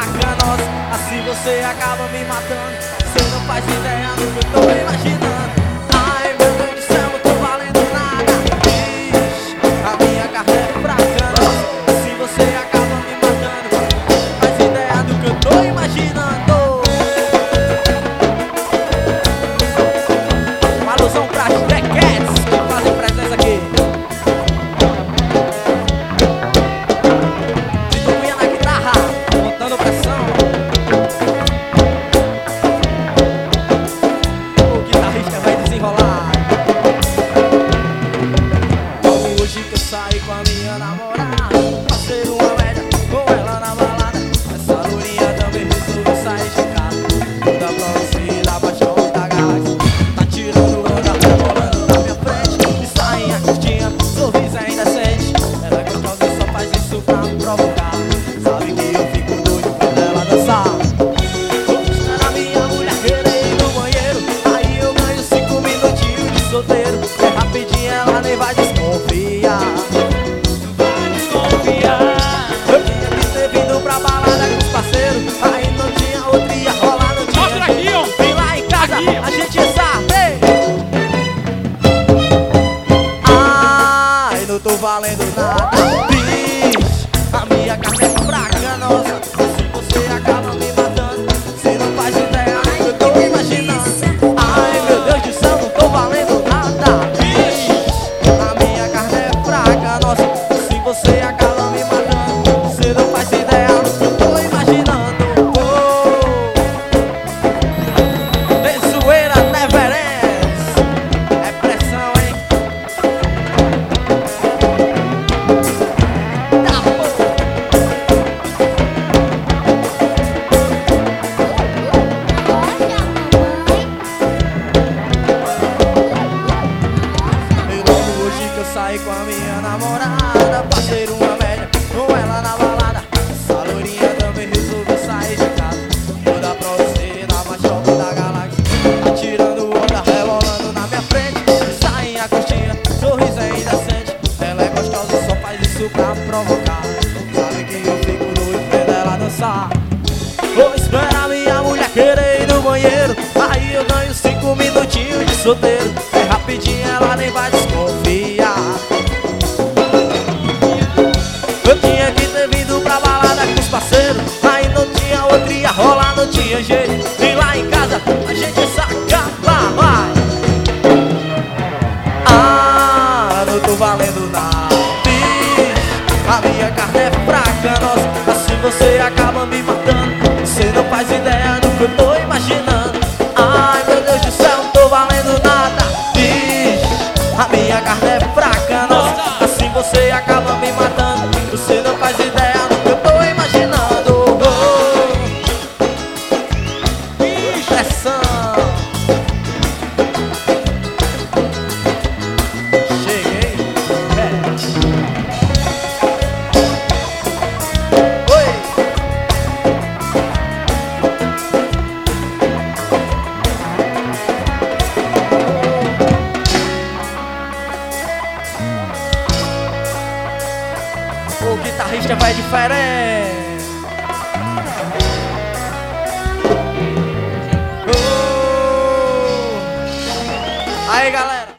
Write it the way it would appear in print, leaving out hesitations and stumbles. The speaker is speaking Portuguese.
fraca, nossa. Assim você acaba me matando. Você não faz ideia do que eu tô imaginando. Ai, meu Deus do céu, não tô valendo nada. Ixi, a minha carne é fraca, nossa. Assim você acaba me matando. Não faz ideia do que eu tô imaginando. Uma alusão pra The Cats que fazem presença aqui. Tito Cunha na guitarra, botando pressão. O guitarrista vai desenrolar. Logo hoje que eu saí com a minha namorada, passei uma média com ela na balada. Essa lourinha também resolveu sair de casa. Toda próxima da paixão da galáxia. Tá tirando onda, rebolando na minha frente. E sainha curtinha, sorriso ainda sente. Ela é gostosa e só faz isso pra me provocar. Sabe que eu fico doido quando ela dançar. Espera minha mulher querer ir no banheiro. Aí eu ganho 5 minutinhos de solteiro. É rapidinho, ela nem vai desconfiar. Vai desconfiar. Eu tinha que ter vindo pra balada com os parceiros. Aí não tinha outra, ia rolar, não tinha Mostra aqui, ó. jeito. Vem lá em casa, Aqui, ó. a gente sabe. Ai, não tô valendo nada. Bicho, a minha carne é fraca, nossa. Se você acaba me matando, você não faz ideia do que eu tô imaginando. Ai, meu Deus do céu, não tô valendo nada. Bicho, a minha carne é fraca, nossa. Se você acaba me matando, você não faz ideia do que eu tô imaginando. Tem zoeira, never ends. É pressão, hein? Tá bom. E logo hoje que eu saí com a minha namorada, passei uma média com ela na balada. Essa lourinha também resolveu sair de casa. Toda pra você na mais top da galáxia. Tá tirando onda, rebolando na minha frente. Sainha curtinha, sorriso ainda sente. Ela é gostosa e só faz isso pra me provocar. Sabe que eu fico doido vendo ela dançar. Vou esperar minha mulher querer ir no banheiro. Aí eu ganho 5 minutinhos de solteiro. É rapidinho, ela nem vai desconfiar. Eu tinha que ter vindo pra balada com os parceiros. Aí não tinha outra, ia rolar, não tinha jeito. E lá em casa a gente saca, vai. Ah, não tô valendo nada. A minha carne é fraca, nossa. Assim você acaba me matando. Você não faz ideia do que eu tô imaginando. Ai, meu Deus do céu, não tô valendo nada. A minha carne é fraca, nossa. Assim você acaba me matando. Você não faz ideia do que eu tô imaginando. Pressão. Cheguei. Oi. O guitarrista vai diferente. Oh. Aí, galera.